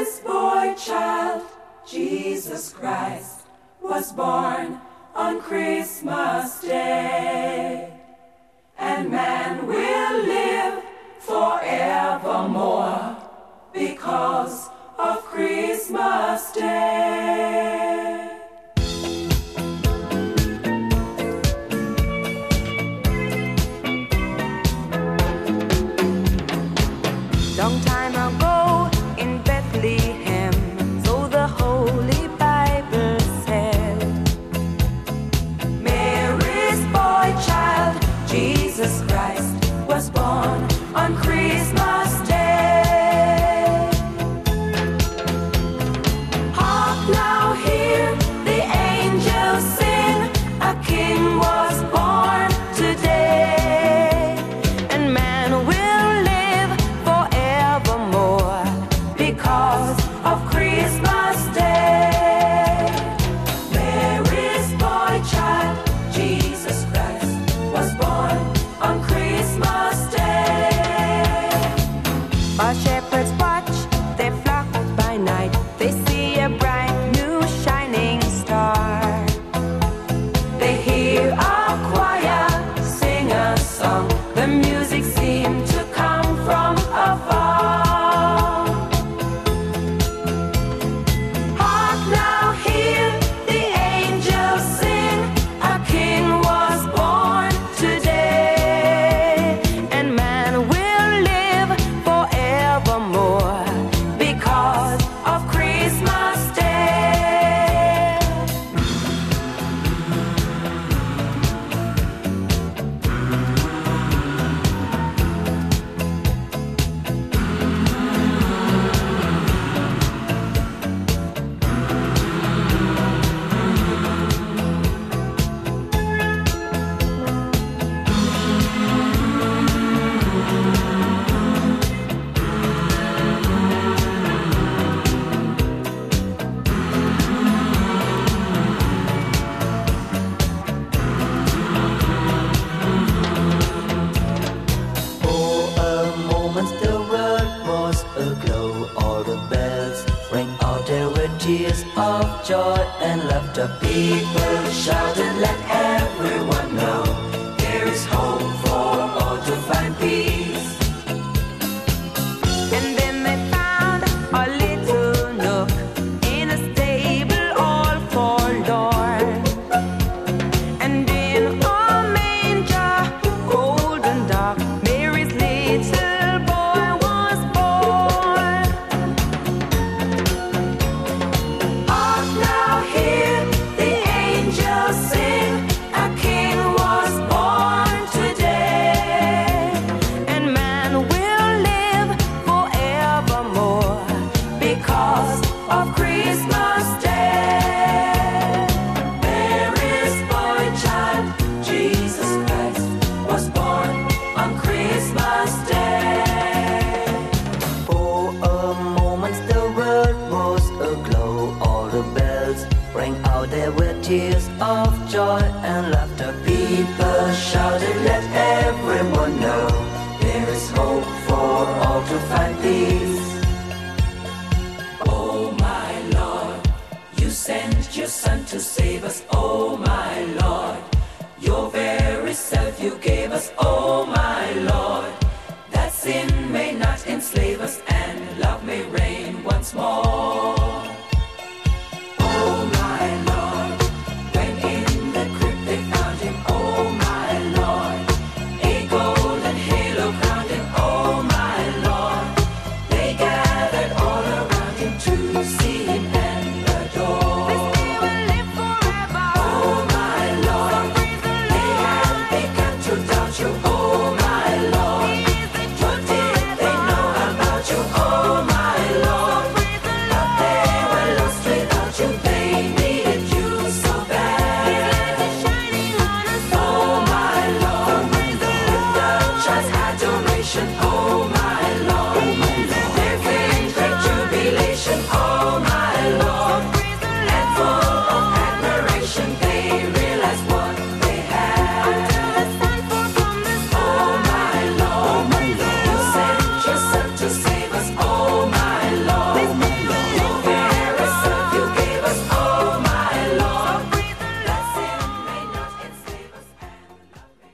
Mary's boy child, Jesus Christ, was born on Christmas Day. And man will live forevermore because of Christmas Day. Long time ago in Bethlehem, so the Holy Bible said, Mary's boy child, Jesus Christ, was born on Christmas Day. Hark now, hear the angels sing, a king was born today. and man will live forevermore Because of Christmas Day. Mary's boy child, Jesus Christ, was born on Christmas Day. While shepherds watch their flock by night, they see a bright new shining star. They hear a choir sing a song. The music seemed to come from afar. Hark now, hear the angels sing, a king was born today. And man will live forevermore Because of Christmas Day. For a moment the world was aglow. All the bells rang out, there were tears of joy and laughter. People shouted, let everyone know There is hope for all to find peace. And then they found a little nook in a stable all forlorn. And in a manger, cold and dark, Mary's little boy was born. Hark now, hear the angels sing, a king was born today. And man will live forevermore Because of Christmas Day. Mary's boy child, Jesus Christ, was born on Christmas Day. For a moment the world was aglow. All the bells rang out, there were tears of joy and laughter. People shouted, let everyone know There is hope for all to find peace. Oh my Lord, you sent your Son to save us. Oh my Lord, your very self you gave us. Oh my Lord, that sin may not enslave us and love may reign once more. Oh my Lord, when in the crypt they found him. Oh my Lord, a golden halo crowned him. Oh my Lord, they gathered all around him to see